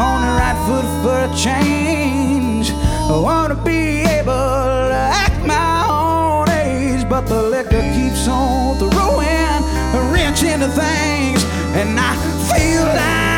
on the right foot for a change. I wanna be able to act my own age, but the liquor keeps on throwing a wrench into things, and I feel like